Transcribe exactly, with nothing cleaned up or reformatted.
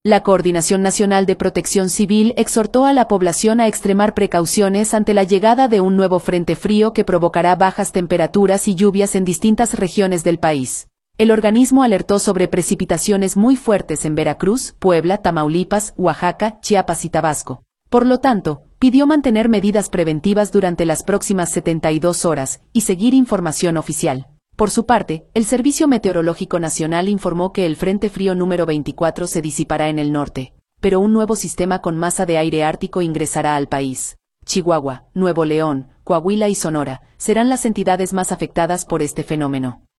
La Coordinación Nacional de Protección Civil exhortó a la población a extremar precauciones ante la llegada de un nuevo frente frío que provocará bajas temperaturas y lluvias en distintas regiones del país. El organismo alertó sobre precipitaciones muy fuertes en Veracruz, Puebla, Tamaulipas, Oaxaca, Chiapas y Tabasco. Por lo tanto, pidió mantener medidas preventivas durante las próximas setenta y dos horas y seguir información oficial. Por su parte, el Servicio Meteorológico Nacional informó que el Frente Frío número veinticuatro se disipará en el norte, pero un nuevo sistema con masa de aire ártico ingresará al país. Chihuahua, Nuevo León, Coahuila y Sonora serán las entidades más afectadas por este fenómeno.